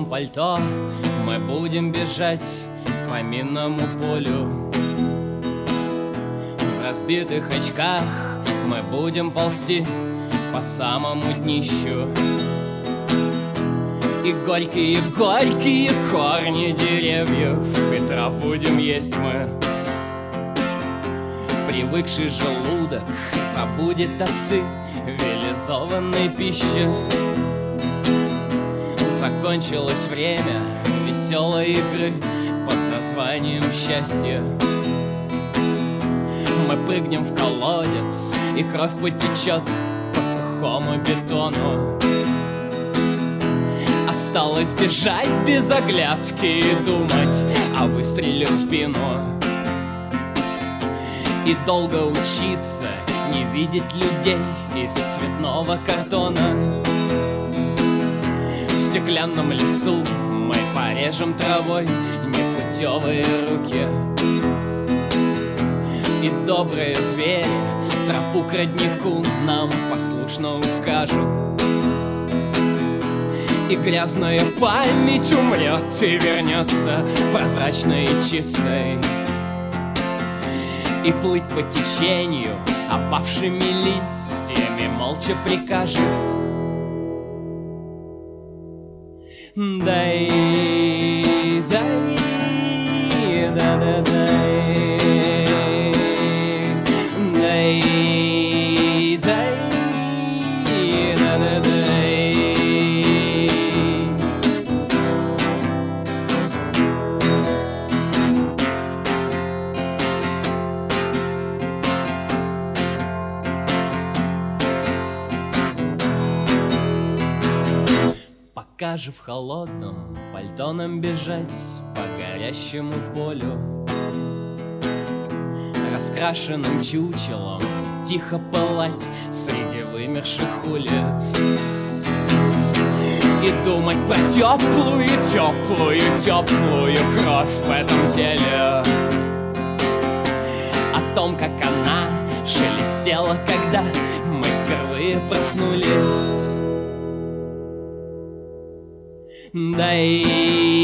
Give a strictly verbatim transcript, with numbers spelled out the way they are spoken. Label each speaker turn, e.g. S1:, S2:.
S1: пальто мы будем бежать по минному полю. В разбитых очках мы будем ползти по самому днищу. И горькие-горькие корни деревьев и трав будем есть мы. Привыкший желудок забудет о цивилизованной пище. Закончилось время веселой игры под названием счастье. Мы прыгнем в колодец, и кровь потечет по сухому бетону. Осталось бежать без оглядки и думать о выстреле в спину. И долго учиться не видеть людей из цветного картона. В стеклянном лесу мы порежем травой непутевые руки. И добрые звери тропу к роднику нам послушно укажут. И грязная память умрет и вернется прозрачной и чистой. И плыть по течению опавшими листьями молча прикажет. Дай, дай, да-да-дай. Дай, дай, да-да-дай. Пока же в холодном пальто нам бежать по горящему полю, раскрашенным чучелом тихо пылать среди вымерших улиц. И думать про теплую, теплую, теплую кровь в этом теле. О том, как она шелестела, когда мы впервые проснулись. Дай